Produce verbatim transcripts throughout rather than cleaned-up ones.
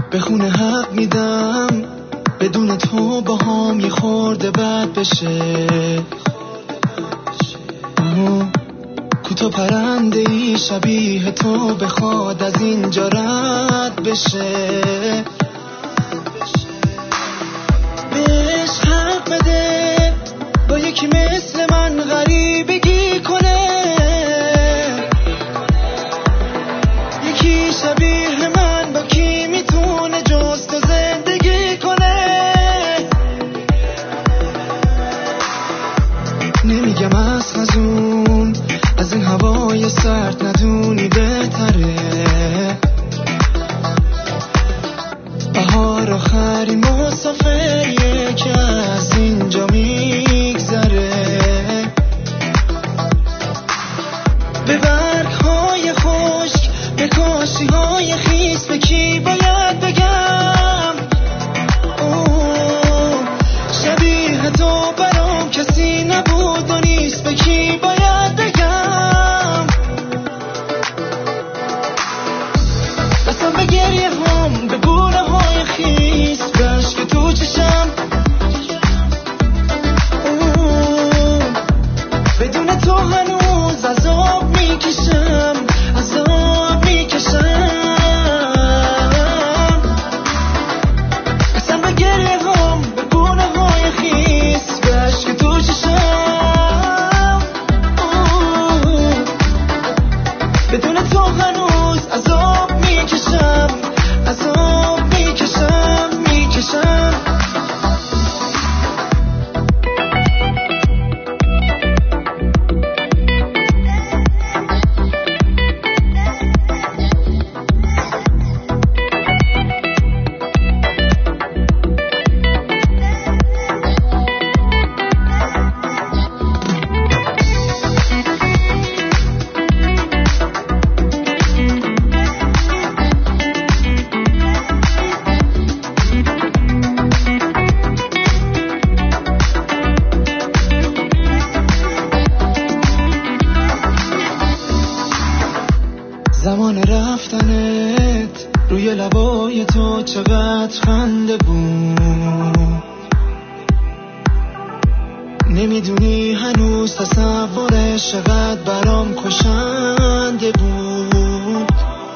به خونه حق میدم بدون تو با هم یه خورده بد بشه. کوتاه پرنده ای شبیه تو بخواد از اینجا رد بشه. بهش حق بده با یکی مثل من غریبگی کنه، یکی شبیه من با کی میتونه جز تو زندگی کنه. نمیگم از خزون از این هوای سرد ندونی بهتره، بهار آخرین مسافریه که از اینجا میگذره. به برگ‌های خشک به کاشی‌های خیس به کی باید بگم اوه شبیه تو برام کسی نبود و نیست، به کی باید بگم قسم به گریه هم به گونه های خیس بشک تو چشم اوه بدون تو هنوز عذاب میکشم عذاب میکشم. قسم به گریه هم به گونه های خیس بشک تو چشم اوه بدون تو هنوز عذاب میکشم عذاب میکشم میکشم. زمان رفتنت روی لبای تو چقدر خنده بود، نمیدونی هنوز تصورش چقدر برام کشنده بود.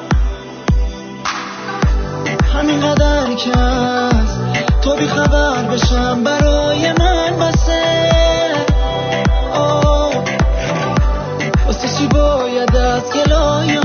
همینقدر که از تو بی خبر بشم برای من بسه. آه واسه چی باید از گلای